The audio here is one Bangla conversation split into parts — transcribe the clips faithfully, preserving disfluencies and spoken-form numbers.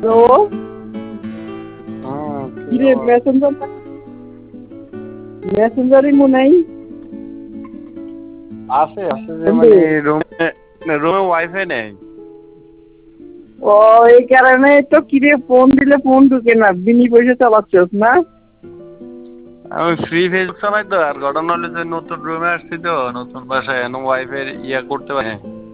হ্যালো কিরে মেসেঞ্জার মেসেঞ্জারই মনে নাই আছে আছে যে মানে রুমে রুমে ওয়াইফাই নেই। ও এই কারণে তো কিরে ফোন দিলে ফোন ঢুকে না, বিনি পয়সা চালাচ্ছিস না? আমি ফ্রি ফেসবুক চালাই তো। আর ঘটনা হলে যে নতুন রুমে আসছি তো, নতুন বাসায় এখন ওয়াইফাই ইয়া করতে পারে।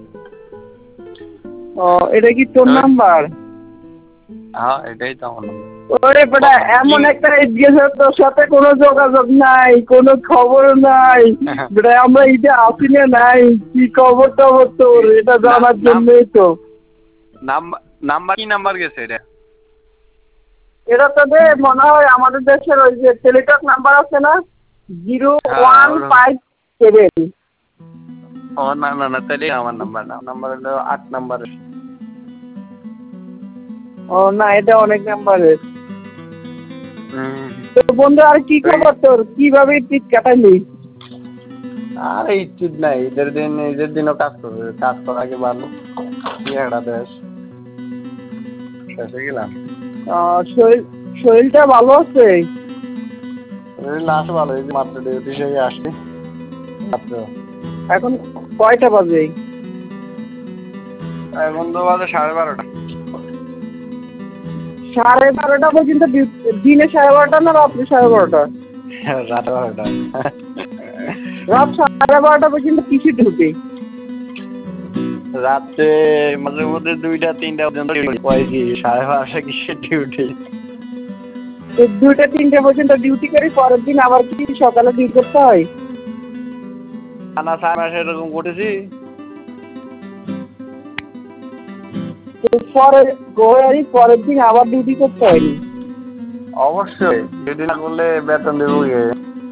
ও এটা কি তোর নাম্বার? হ্যাঁ এটাই তো আমার নাম্বার। ওরে বেটা এমন একটা গেছে তোর সাথে কোনো যোগাযোগ নাই, কোনো খবর নাই বেটা, আমরা ঈদে আসি না নাই, কি খবর টবর তোর এটা জানার জন্যই তো। নাম্বার কি নাম্বার গেছে এটা? এটা তো দে মনে হয় আমাদের দেশের ওই যে টেলিটক নাম্বার আছে না, জিরো ওয়ান ফাইভ সেভেন। ও না না না তাহলে আমার নাম্বার না, নাম্বার হলো আট নাম্বারের। ও না এটা অনেক নাম্বারের। তো বন্ধু আর কি খবর তোর, কিভাবে ঈদ কাটালি? আর ঈদ নাই, ঈদের দিন ঈদের দিনও কাজ করবে, কাজ করা আগে ভালো। কি একটা দেশ শেষে গেলাম। শরীর শরীরটা ভালো আছে? শরীর না আছে ভালো, এই যে মাত্র ডিউটি থেকে আসছি মাত্র। এখন কয়টা বাজে? এখন তো বাজে সাড়ে বারোটা। সাড়ে বারোটা পর্যন্ত দিনে সাড়ে বারোটা না রাত্রি সাড়ে বারোটা? রাত বারোটা। রাত সাড়ে বারোটা পর্যন্ত কিসে ঢুকে? রাত্রে মাঝে মধ্যে দুইটা তিনটা পর্যন্ত কি সাড়ে বারোটা কিসের ডিউটি? দুইটা তিনটা পর্যন্ত ডিউটি করি, পরের দিন আবার কি সকালে ডিউটি করতে হয়? না সাড়ে মাসে এরকম করেছি। পরে পরের দিন আবার ডিউটি করতে হয়নি? অবশ্যই ডিউটি না করলে বেতন দেবো কে?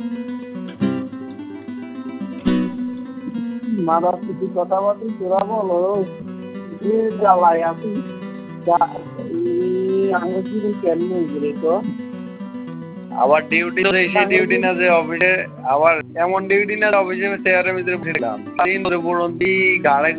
মাদার কিছু কথা বলছি তোরা বলো জ্বালায় আছি আমরা কি কেমন ঘুরে তো। আবার ডিউটি তো সেই ডিউটি না যে অফিসে, আবার এমন ডিউটি না অফিসে চেয়ারের ভিতরে বসেছিলাম তিন ধরে পড়ন্তি গাড়ে